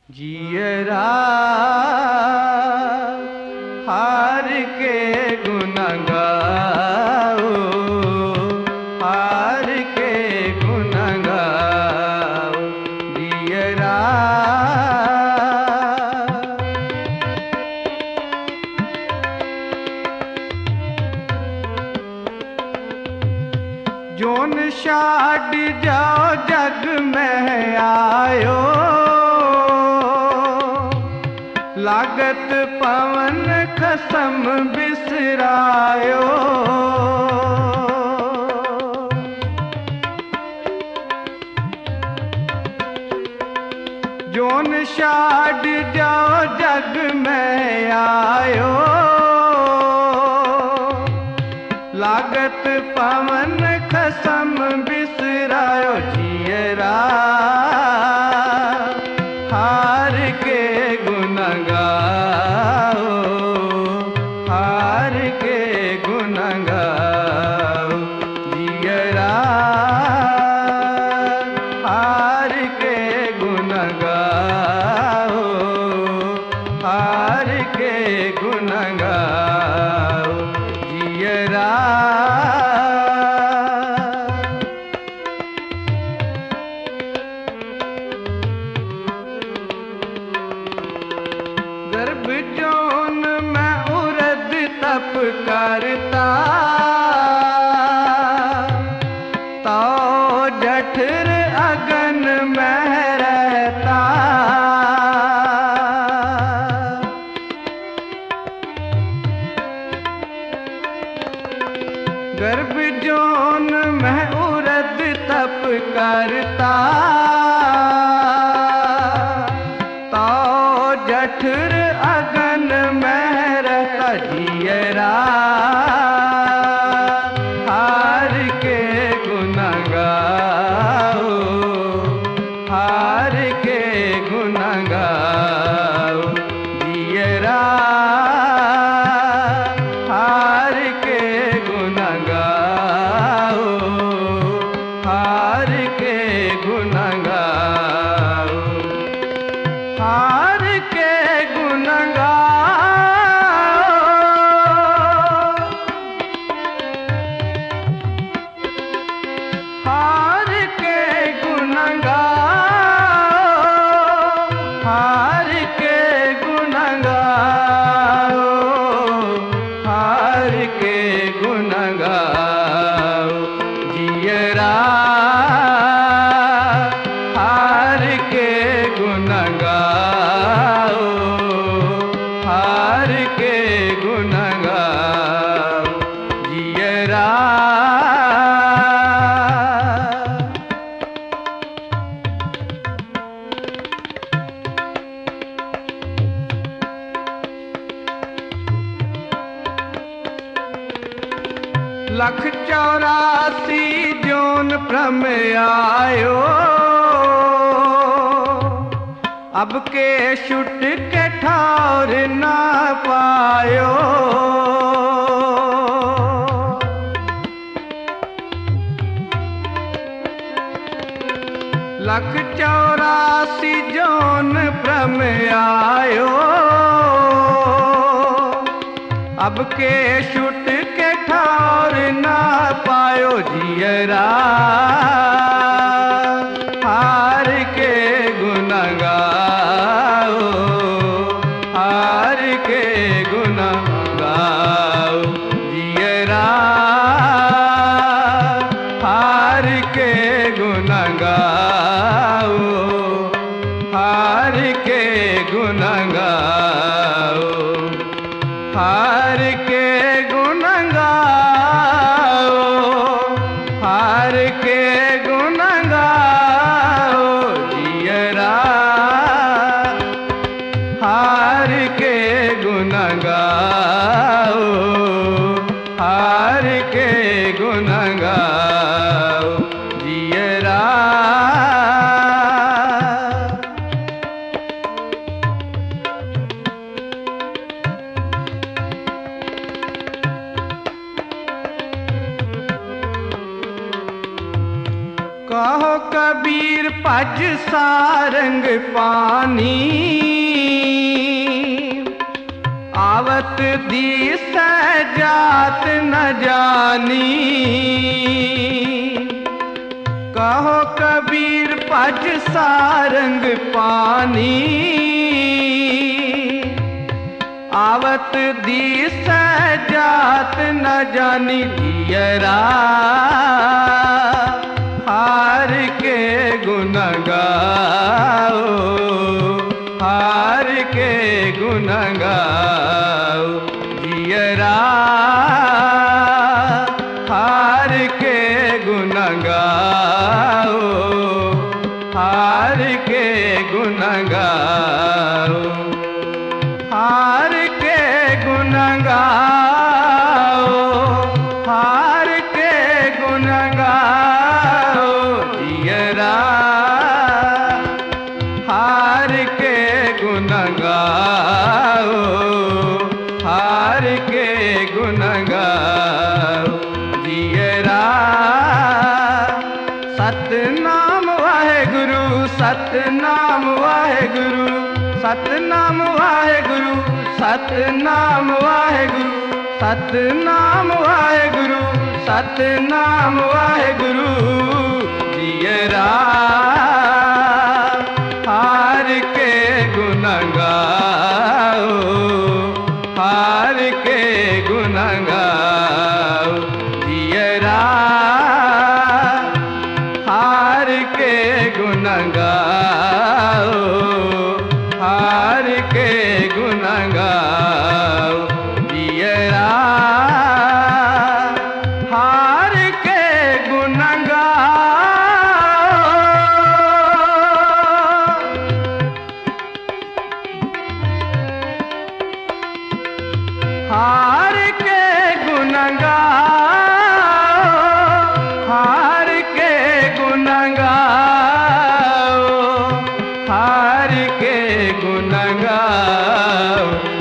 जियरा हार के गुण गाओ, हार के गुण गाओ जियरा। जोन छाड़ जाओ जग में आयो, लागत पवन कसम बिसरायो। जोन छाड़ जाओ जग में आयो, लागत पवन कसम बिसरायो जियरा हार के गुण गाओ, हार के गुण गाओ जियरा हार के गुण गाओ, हार के गुण गाओ जियरा। गर्भ जोन में उरद तप करता, तो जठर अगन में रहता। गर्भ जोन में उरद तप करता, तो जठर अगन में रहता जियरा हार के गुण गाओ, हार के गुण गाओ जियरा हार के गुण गाओ, हार के गुण गाओ, हार के गुण गाओ, हार के गुण गाओ, हार के गुण गाओ, हार के गुण गाओ जियरा हार के गुण गाओ, हार के गुण गाओ जियरा। लख 84 जोन भ्रम आयो, अब के छुट के ठौर ना पायो। लख 84 जोन भ्रम आयो, अब के छुट के ठौर ना पायो जियरा हार के गुण गाओ, हार के गुण गाओ जियरा हार के गुण गाओ, हार के गुण गाओ, हार के गुण गाओ, हार के गुण गाओ जियरा। भज सारंग पानी, आवत दिस जात न जानी। कहो कबीर भज सारंग पानी, आवत दिस जात न जानी। दियरा हार के गुण गाओ, हार के गुण गाओ। दियरा हार के गुण गाओ, हार के गुण गाओ। हार के गुण गाओ, हार के गुण गाओ। दियरा हार के गुण गाओ, हार के गुण गाओ। दियरा सतनाम वाहेगुरु, सतनाम वाहेगुरु, सतनाम वाहेगुरु, सतनाम वाहेगुरु, सतनाम वाहेगुरु, सतनाम वाहेगुरु। दियरा हार के गुण गाओ, हार के गुण गाओ। दियरा हार के गुण गाओ, हार के गुण गाओ। दियरा हार के गुण गाओ, हार के गुण गाओ, हार के गुण गाओ, हार के गुण गाओ।